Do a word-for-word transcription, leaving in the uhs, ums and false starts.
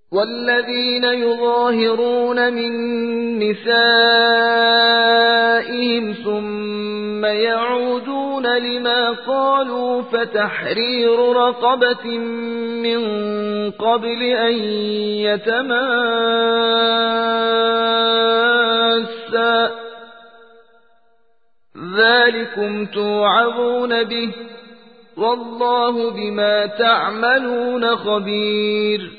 والذين يظاهرون من نسائهم ثم يعودون لما قالوا فتحرير رقبة من قبل أن يتماسا ذلكم توعظون به والله بما تعملون خبير.